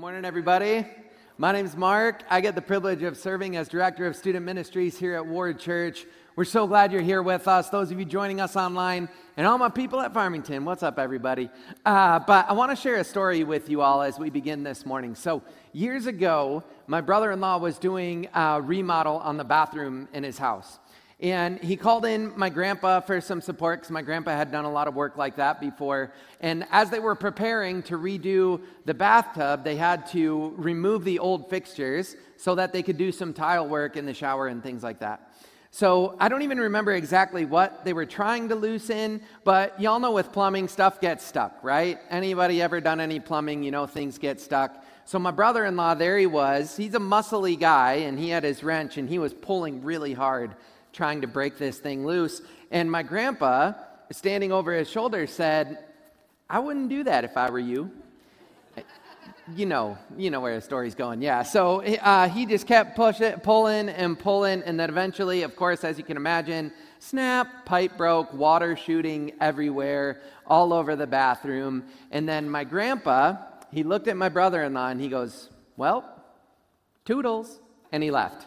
morning, everybody. My name's Mark. I get the privilege of serving as Director of Student Ministries here at Ward Church. We're so glad you're here with us, those of you joining us online, and all my people at Farmington. What's up, everybody? But I want to share a story with you all as we begin this morning. So, years ago, my brother-in-law was doing a remodel on the bathroom in his house. And he called in my grandpa for some support because my grandpa had done a lot of work like that before. And as they were preparing to redo the bathtub, they had to remove the old fixtures so that they could do some tile work in the shower and things like that. So I don't even remember exactly what they were trying to loosen, but y'all know with plumbing, stuff gets stuck, right? Anybody ever done any plumbing, you know things get stuck. So my brother-in-law, there he was. He's a muscly guy, and he had his wrench, and he was pulling really hard trying to break this thing loose. And my grandpa, standing over his shoulder, said, "I wouldn't do that if I were you." You know where the story's going. Yeah, so he just kept pulling, and then eventually, of course, as you can imagine, snap, pipe broke, water shooting everywhere, all over the bathroom. And then my grandpa, he looked at my brother-in-law and he goes, "Well, toodles," and he left.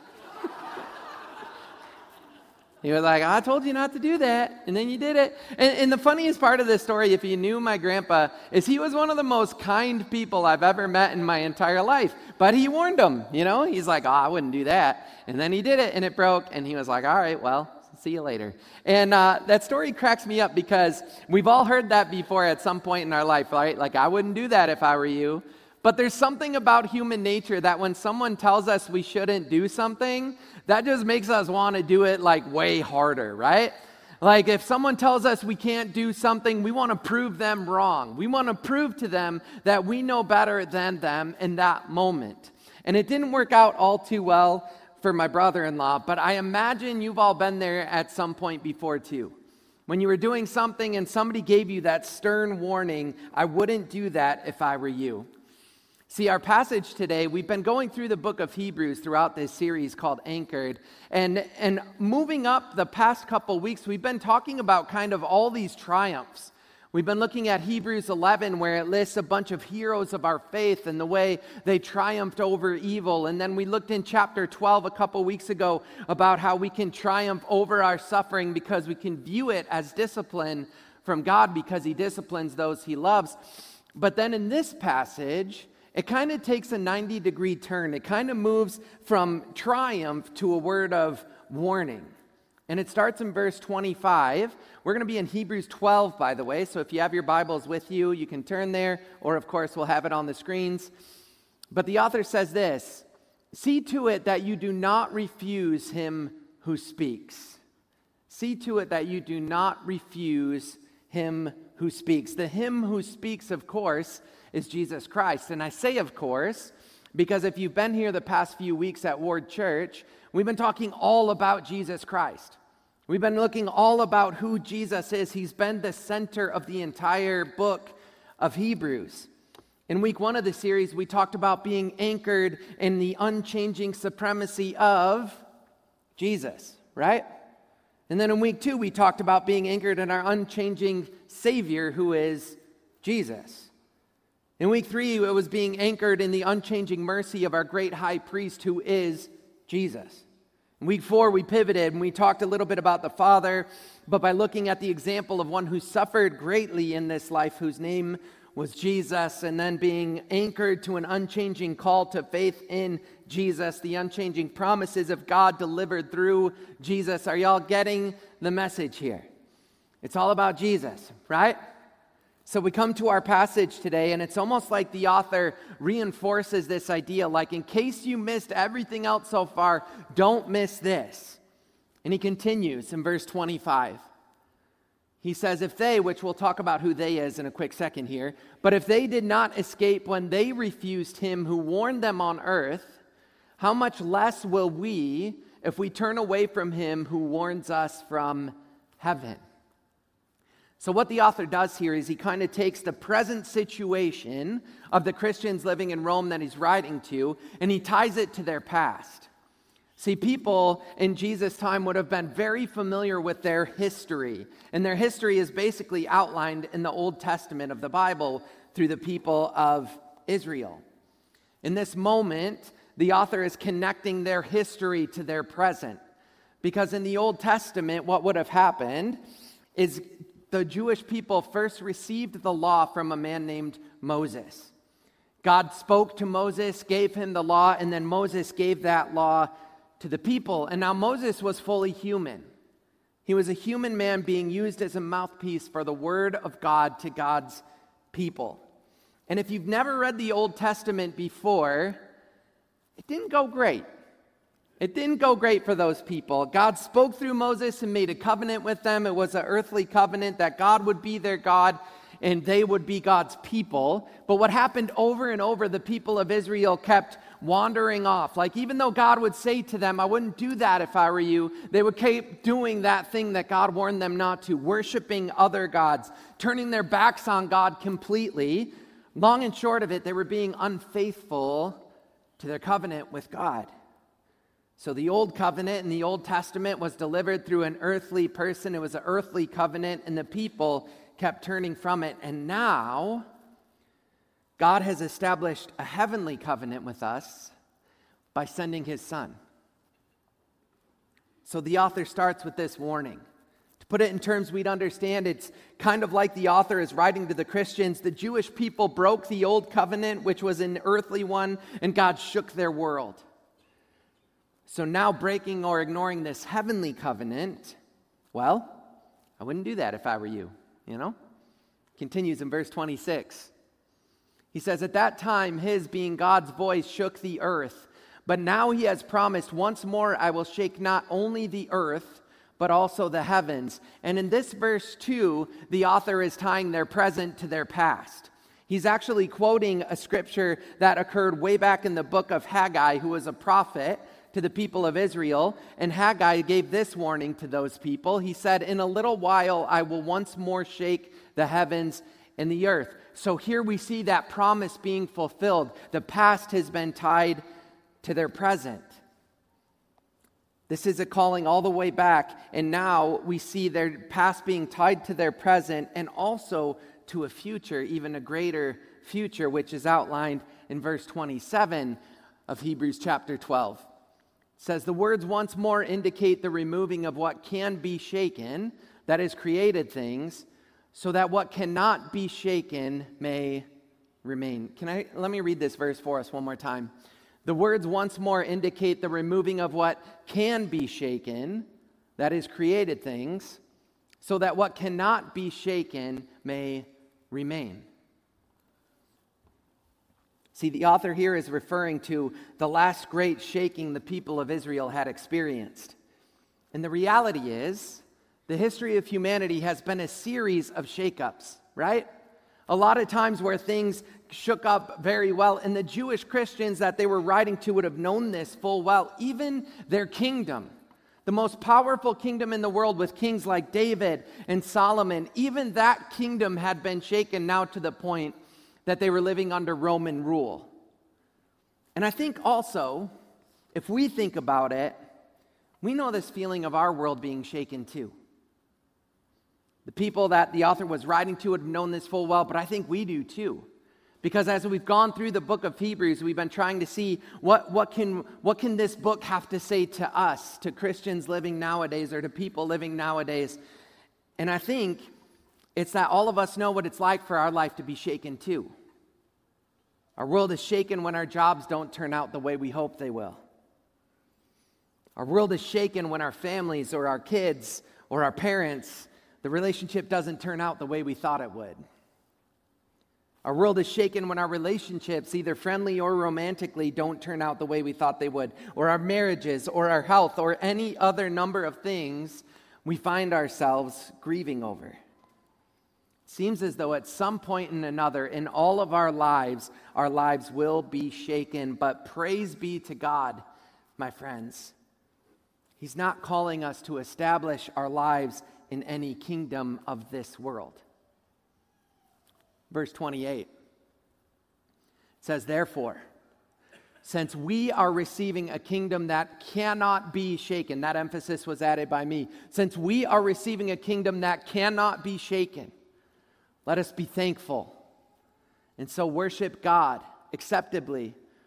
He was like, "I told you not to do that," and then you did it. And the funniest part of this story, if you knew my grandpa, is he was one of the most kind people I've ever met in my entire life. But he warned him, He's like, I wouldn't do that. And then he did it, and it broke, and he was like, "All right, well, see you later." And that story cracks me up because we've all heard that before at some point in our life, right? Like, I wouldn't do that if I were you. But there's something about human nature that when someone tells us we shouldn't do something, that just makes us want to do it like way harder, right? Like if someone tells us we can't do something, we want to prove them wrong. We want to prove to them that we know better than them in that moment. And it didn't work out all too well for my brother-in-law, but I imagine you've all been there at some point before too. When you were doing something and somebody gave you that stern warning, "I wouldn't do that if I were you." See, our passage today, we've been going through the book of Hebrews throughout this series called Anchored. And moving up the past couple weeks, we've been talking about kind of all these triumphs. We've been looking at Hebrews 11, where it lists a bunch of heroes of our faith and the way they triumphed over evil. And then we looked in chapter 12 a couple weeks ago about how we can triumph over our suffering because we can view it as discipline from God because He disciplines those He loves. But then in this passage, it kind of takes a 90-degree turn. It kind of moves from triumph to a word of warning. And it starts in verse 25. We're going to be in Hebrews 12, by the way, so if you have your Bibles with you, you can turn there, or of course, we'll have it on the screens. But the author says this, "See to it that you do not refuse him who speaks." See to it that you do not refuse him who speaks. The him who speaks, of course, is Jesus Christ. And I say of course, because if you've been here the past few weeks at Ward Church, we've been talking all about Jesus Christ. We've been looking all about who Jesus is. He's been the center of the entire book of Hebrews. In week 1 of the series, we talked about being anchored in the unchanging supremacy of Jesus, right? And then in week 2, we talked about being anchored in our unchanging Savior, who is Jesus. In week 3, it was being anchored in the unchanging mercy of our great high priest, who is Jesus. In week 4, we pivoted and we talked a little bit about the Father, but by looking at the example of one who suffered greatly in this life, whose name was Jesus, and then being anchored to an unchanging call to faith in Jesus, the unchanging promises of God delivered through Jesus. Are y'all getting the message here? It's all about Jesus, right? So we come to our passage today, and it's almost like the author reinforces this idea, like in case you missed everything else so far, don't miss this. And he continues in verse 25. He says, "If they," which we'll talk about who they is in a quick second here, "but if they did not escape when they refused him who warned them on earth, how much less will we if we turn away from him who warns us from heaven?" So what the author does here is he kind of takes the present situation of the Christians living in Rome that he's writing to, and he ties it to their past. See, people in Jesus' time would have been very familiar with their history, and their history is basically outlined in the Old Testament of the Bible through the people of Israel. In this moment, the author is connecting their history to their present. Because in the Old Testament, what would have happened is the Jewish people first received the law from a man named Moses. God spoke to Moses, gave him the law, and then Moses gave that law to the people. And now Moses was fully human. He was a human man being used as a mouthpiece for the word of God to God's people. And if you've never read the Old Testament before, it didn't go great. It didn't go great for those people. God spoke through Moses and made a covenant with them. It was an earthly covenant that God would be their God and they would be God's people. But what happened over and over, the people of Israel kept wandering off. Like, even though God would say to them, I wouldn't do that if I were you, they would keep doing that thing that God warned them not to, worshiping other gods, turning their backs on God completely. Long and short of it, they were being unfaithful to their covenant with God. So the Old Covenant in the Old Testament was delivered through an earthly person. It was an earthly covenant, and the people kept turning from it. And now, God has established a heavenly covenant with us by sending his Son. So the author starts with this warning. To put it in terms we'd understand, it's kind of like the author is writing to the Christians. The Jewish people broke the Old Covenant, which was an earthly one, and God shook their world. So now breaking or ignoring this heavenly covenant, well, I wouldn't do that if I were you, Continues in verse 26. He says, at that time, his, being God's voice, shook the earth. But now he has promised, once more I will shake not only the earth, but also the heavens. And in this verse 2, the author is tying their present to their past. He's actually quoting a scripture that occurred way back in the book of Haggai, who was a prophet to the people of Israel. And Haggai gave this warning to those people. He said, in a little while I will once more shake the heavens and the earth. So here we see that promise being fulfilled. The past has been tied to their present. This is a calling all the way back, and now we see their past being tied to their present and also to a future, even a greater future, which is outlined in verse 27 of Hebrews chapter 12. It says, the words once more indicate the removing of what can be shaken, that is, created things, so that what cannot be shaken may remain. Let me read this verse for us one more time. The words once more indicate the removing of what can be shaken, that is, created things, so that what cannot be shaken may remain. See, the author here is referring to the last great shaking the people of Israel had experienced. And the reality is, the history of humanity has been a series of shakeups, right? A lot of times where things shook up very well, and the Jewish Christians that they were writing to would have known this full well. Even their kingdom, the most powerful kingdom in the world with kings like David and Solomon, even that kingdom had been shaken now to the point that they were living under Roman rule. And I think also, if we think about it, we know this feeling of our world being shaken too. The people that the author was writing to would have known this full well, but I think we do too. Because as we've gone through the book of Hebrews, we've been trying to see what can this book have to say to us, to Christians living nowadays or to people living nowadays. And I think it's that all of us know what it's like for our life to be shaken too. Our world is shaken when our jobs don't turn out the way we hope they will. Our world is shaken when our families or our kids or our parents, the relationship doesn't turn out the way we thought it would. Our world is shaken when our relationships, either friendly or romantically, don't turn out the way we thought they would, or our marriages, or our health, or any other number of things we find ourselves grieving over. It seems as though at some point in another in all of our lives will be shaken, but praise be to God, my friends. He's not calling us to establish our lives in any kingdom of this world. Verse 28 says, therefore, since we are receiving a kingdom that cannot be shaken, that emphasis was added by me, since we are receiving a kingdom that cannot be shaken, let us be thankful and so worship God acceptably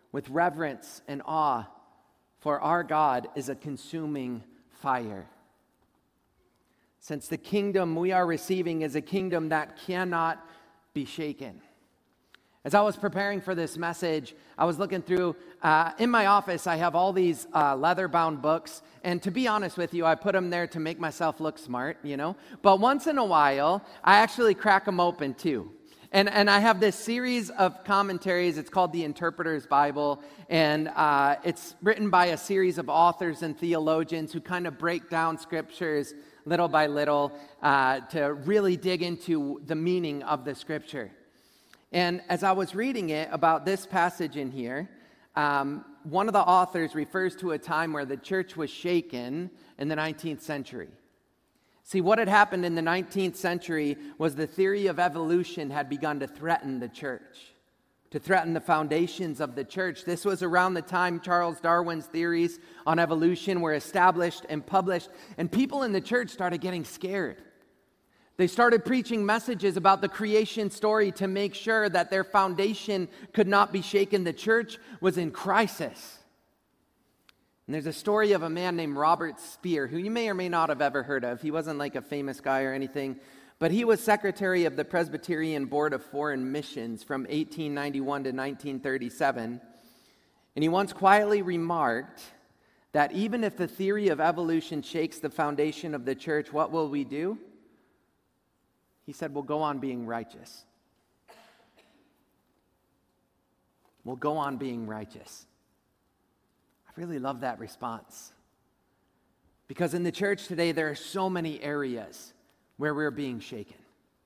with reverence and awe, for our God is a consuming fire. Since the kingdom we are receiving is a kingdom that cannot be shaken. As I was preparing for this message, I was looking through, in my office, I have all these leather-bound books, and to be honest with you, I put them there to make myself look smart, But once in a while, I actually crack them open too. And I have this series of commentaries. It's called the Interpreter's Bible, and it's written by a series of authors and theologians who kind of break down scriptures little by little to really dig into the meaning of the scripture. And as I was reading it about this passage in here, one of the authors refers to a time where the church was shaken in the 19th century. See, what had happened in the 19th century was the theory of evolution had begun to threaten the church, to threaten the foundations of the church. This was around the time Charles Darwin's theories on evolution were established and published, and people in the church started getting scared. They started preaching messages about the creation story to make sure that their foundation could not be shaken. The church was in crisis. And there's a story of a man named Robert Speer, who you may or may not have ever heard of. He wasn't like a famous guy or anything, but he was secretary of the Presbyterian Board of Foreign Missions from 1891 to 1937. And he once quietly remarked that even if the theory of evolution shakes the foundation of the church, what will we do? He said, we'll go on being righteous. We'll go on being righteous. I really love that response. Because in the church today, there are so many areas where we're being shaken.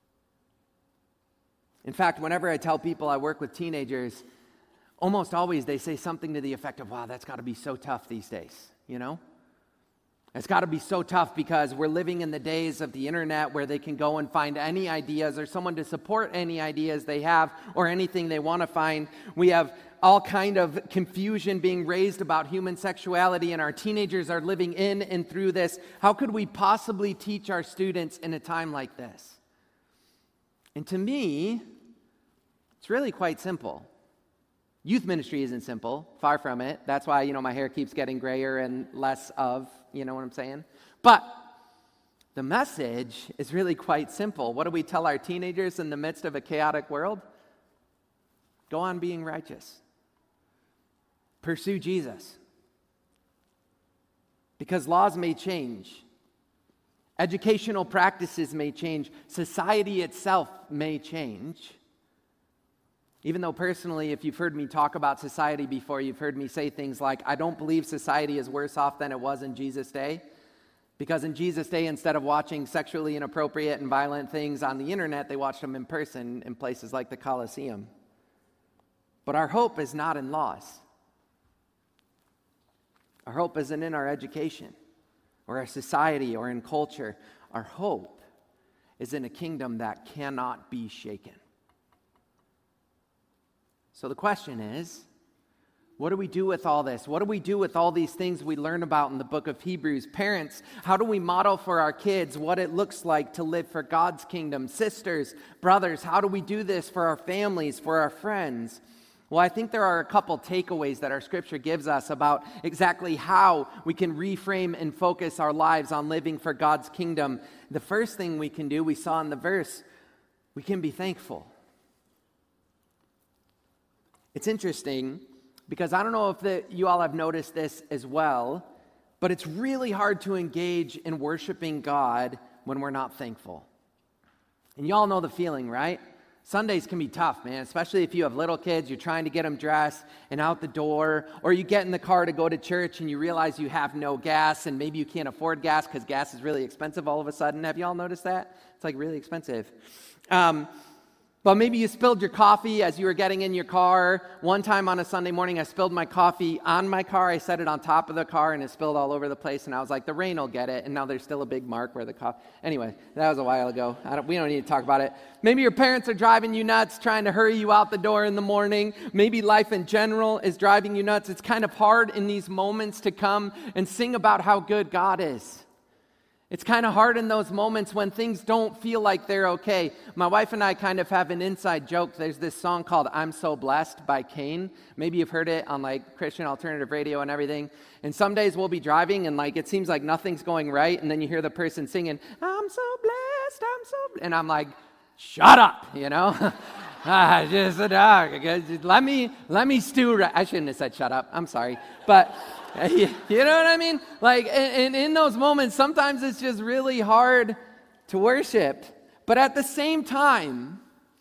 In fact, whenever I tell people I work with teenagers, almost always they say something to the effect of, wow, that's got to be so tough these days, It's got to be so tough because we're living in the days of the internet where they can go and find any ideas or someone to support any ideas they have or anything they want to find. We have all kind of confusion being raised about human sexuality, and our teenagers are living in and through this. How could we possibly teach our students in a time like this? And to me, it's really quite simple. Youth ministry isn't simple, far from it. That's why, my hair keeps getting grayer and less of, you know what I'm saying? But the message is really quite simple. What do we tell our teenagers in the midst of a chaotic world? Go on being righteous. Pursue Jesus. Because laws may change. Educational practices may change. Society itself may change. Even though personally, if you've heard me talk about society before, you've heard me say things like, I don't believe society is worse off than it was in Jesus' day. Because in Jesus' day, instead of watching sexually inappropriate and violent things on the internet, they watched them in person in places like the Colosseum. But our hope is not in laws. Our hope isn't in our education or our society or in culture. Our hope is in a kingdom that cannot be shaken. So the question is, what do we do with all this? What do we do with all these things we learn about in the book of Hebrews? Parents, how do we model for our kids what it looks like to live for God's kingdom? Sisters, brothers, how do we do this for our families, for our friends? Well, I think there are a couple takeaways that our scripture gives us about exactly how we can reframe and focus our lives on living for God's kingdom. The first thing we can do, we saw in the verse, we can be thankful. It's interesting because I don't know if you all have noticed this as well, but it's really hard to engage in worshiping God when we're not thankful. And you all know the feeling, right? Sundays can be tough, man, especially if you have little kids, you're trying to get them dressed and out the door, or you get in the car to go to church and you realize you have no gas and maybe you can't afford gas because gas is really expensive all of a sudden. Have you all noticed that? It's like really expensive. But maybe you spilled your coffee as you were getting in your car. One time on a Sunday morning, I spilled my coffee on my car. I set it on top of the car, and it spilled all over the place. And I was like, the rain will get it. And now there's still a big mark where the coffee... Anyway, that was a while ago. We don't need to talk about it. Maybe your parents are driving you nuts, trying to hurry you out the door in the morning. Maybe life in general is driving you nuts. It's kind of hard in these moments to come and sing about how good God is. It's kind of hard in those moments when things don't feel like they're okay. My wife and I kind of have an inside joke. There's this song called I'm So Blessed by Kane. Maybe you've heard it on like Christian alternative radio and everything. And some days we'll be driving and like it seems like nothing's going right. And then you hear the person singing, I'm so blessed, I'm so blessed. And I'm like, shut up, you know? Just let me stew. I shouldn't have said shut up. I'm sorry. But you know what I mean? Like, and in those moments, sometimes it's just really hard to worship. But at the same time,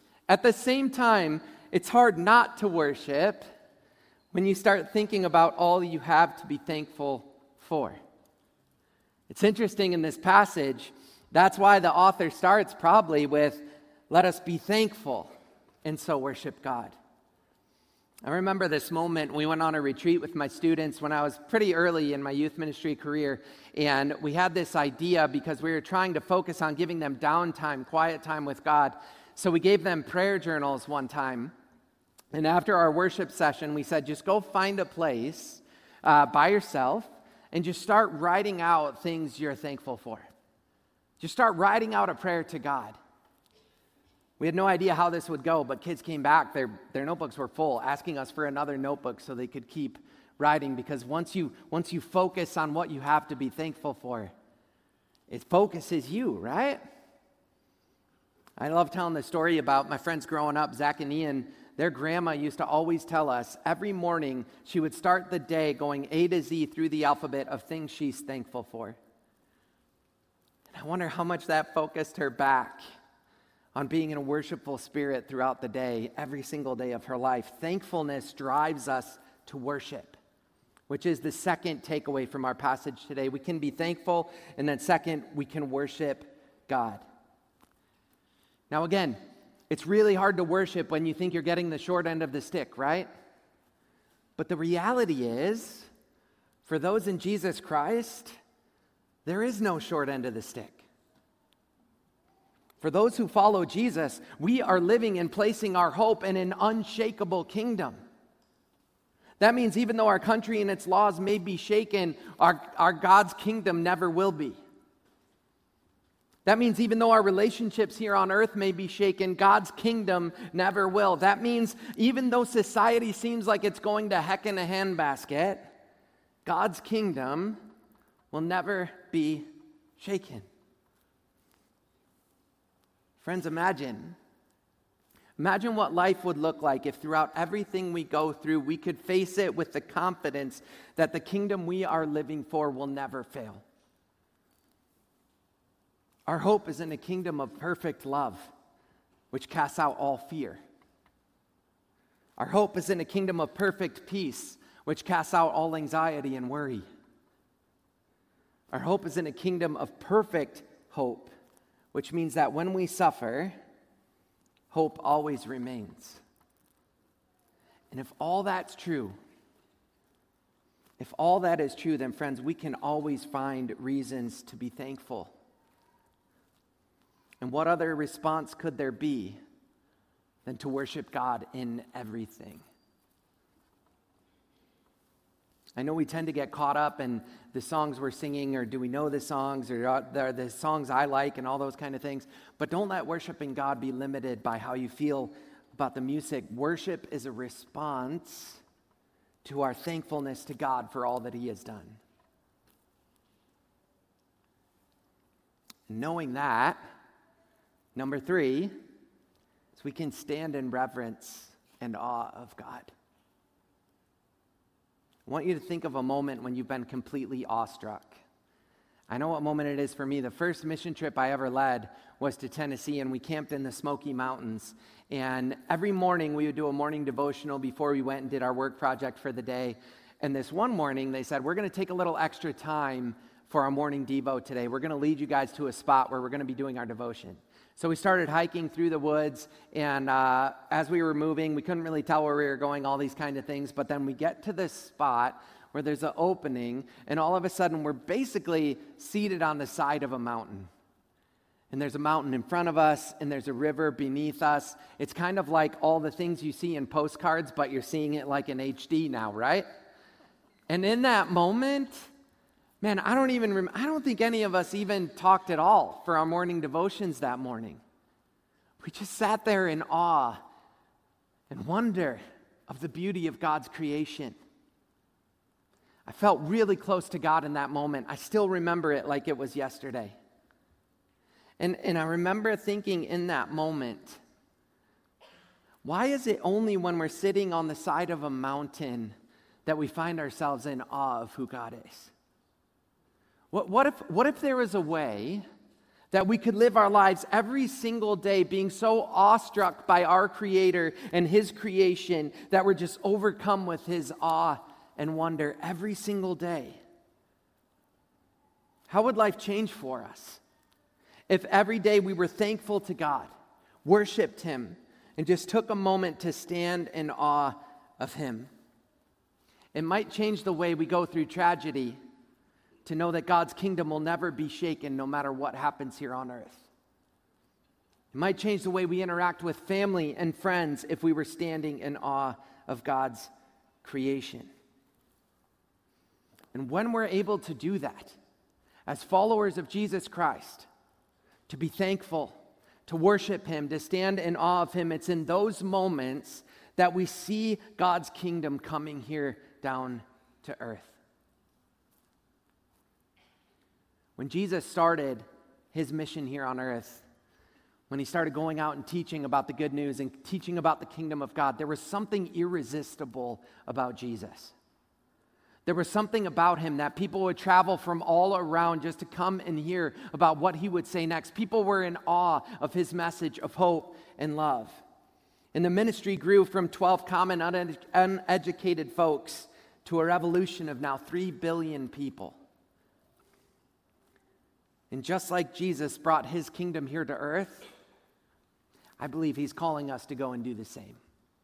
it's hard not to worship when you start thinking about all you have to be thankful for. It's interesting in this passage, that's why the author starts probably with, let us be thankful and so worship God. I remember this moment. We went on a retreat with my students when I was pretty early in my youth ministry career, and we had this idea because we were trying to focus on giving them downtime, quiet time with God. So we gave them prayer journals one time, and after our worship session, we said, just go find a place by yourself and just start writing out things you're thankful for. Just start writing out a prayer to God. We had no idea how this would go, but kids came back, their notebooks were full, asking us for another notebook so they could keep writing, because once you focus on what you have to be thankful for, it focuses you, right? I love telling the story about my friends growing up, Zach and Ian. Their grandma used to always tell us every morning she would start the day going A to Z through the alphabet of things she's thankful for. And I wonder how much that focused her back on being in a worshipful spirit throughout the day, every single day of her life. Thankfulness drives us to worship, which is the second takeaway from our passage today. We can be thankful, and then second, we can worship God. Now again, it's really hard to worship when you think you're getting the short end of the stick, right? But the reality is, for those in Jesus Christ, there is no short end of the stick. For those who follow Jesus, we are living and placing our hope in an unshakable kingdom. That means even though our country and its laws may be shaken, our God's kingdom never will be. That means even though our relationships here on earth may be shaken, God's kingdom never will. That means even though society seems like it's going to heck in a handbasket, God's kingdom will never be shaken. Friends, imagine what life would look like if throughout everything we go through, we could face it with the confidence that the kingdom we are living for will never fail. Our hope is in a kingdom of perfect love, which casts out all fear. Our hope is in a kingdom of perfect peace, which casts out all anxiety and worry. Our hope is in a kingdom of perfect hope, which means that when we suffer, hope always remains. And if all that's true, then friends, we can always find reasons to be thankful. And what other response could there be than to worship God in everything? I know we tend to get caught up in the songs we're singing, or do we know the songs, or are the songs I like, and all those kind of things. But don't let worshiping God be limited by how you feel about the music. Worship is a response to our thankfulness to God for all that He has done. Knowing that, number 3, is we can stand in reverence and awe of God. I want you to think of a moment when you've been completely awestruck. I know what moment it is for me. The first mission trip I ever led was to Tennessee, and we camped in the Smoky Mountains. And every morning we would do a morning devotional before we went and did our work project for the day. And this one morning they said, we're going to take a little extra time for our morning devo today. We're going to lead you guys to a spot where we're going to be doing our devotion. So we started hiking through the woods, and as we were moving, we couldn't really tell where we were going, all these kind of things, but then we get to this spot where there's an opening, and all of a sudden we're basically seated on the side of a mountain. And there's a mountain in front of us, and there's a river beneath us. It's kind of like all the things you see in postcards, but you're seeing it like in HD now, right? And in that moment, Man, I don't think any of us even talked at all for our morning devotions that morning. We just sat there in awe and wonder of the beauty of God's creation. I felt really close to God in that moment. I still remember it like it was yesterday. And I remember thinking in that moment, why is it only when we're sitting on the side of a mountain that we find ourselves in awe of who God is? What if there was a way that we could live our lives every single day being so awestruck by our Creator and His creation that we're just overcome with His awe and wonder every single day? How would life change for us if every day we were thankful to God, worshiped Him, and just took a moment to stand in awe of Him? It might change the way we go through tragedy to know that God's kingdom will never be shaken no matter what happens here on earth. It might change the way we interact with family and friends if we were standing in awe of God's creation. And when we're able to do that, as followers of Jesus Christ, to be thankful, to worship Him, to stand in awe of Him, it's in those moments that we see God's kingdom coming here down to earth. When Jesus started His mission here on earth, when He started going out and teaching about the good news and teaching about the kingdom of God, there was something irresistible about Jesus. There was something about Him that people would travel from all around just to come and hear about what He would say next. People were in awe of His message of hope and love. And the ministry grew from 12 common uneducated folks to a revolution of now 3 billion people. And just like Jesus brought His kingdom here to earth, I believe He's calling us to go and do the same.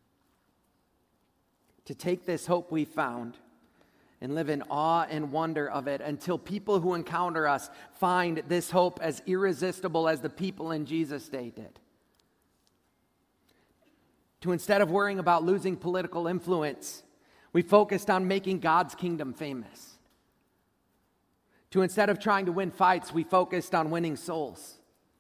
To take this hope we found and live in awe and wonder of it until people who encounter us find this hope as irresistible as the people in Jesus' day did. To instead of worrying about losing political influence, we focused on making God's kingdom famous. To instead of trying to win fights, we focused on winning souls.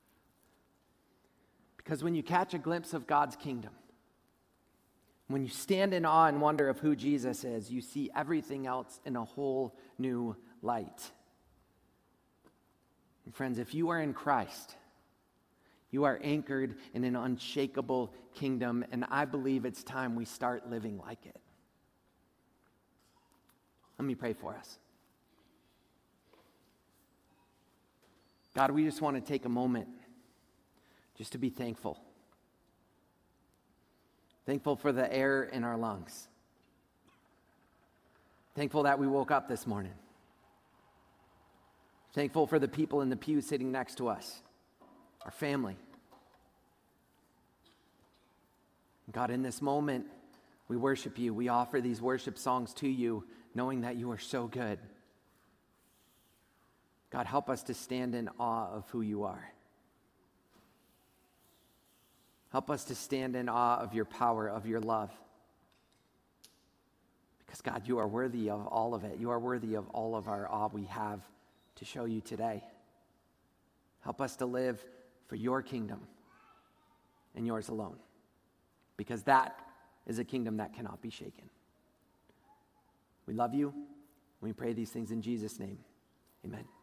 Because when you catch a glimpse of God's kingdom, when you stand in awe and wonder of who Jesus is, you see everything else in a whole new light. And friends, if you are in Christ, you are anchored in an unshakable kingdom, and I believe it's time we start living like it. Let me pray for us. God, we just want to take a moment just to be thankful. Thankful for the air in our lungs. Thankful that we woke up this morning. Thankful for the people in the pew sitting next to us, our family. God, in this moment, we worship You. We offer these worship songs to You, knowing that You are so good. God, help us to stand in awe of who You are. Help us to stand in awe of Your power, of Your love. Because, God, You are worthy of all of it. You are worthy of all of our awe we have to show You today. Help us to live for Your kingdom and Yours alone. Because that is a kingdom that cannot be shaken. We love You. We pray these things in Jesus' name. Amen.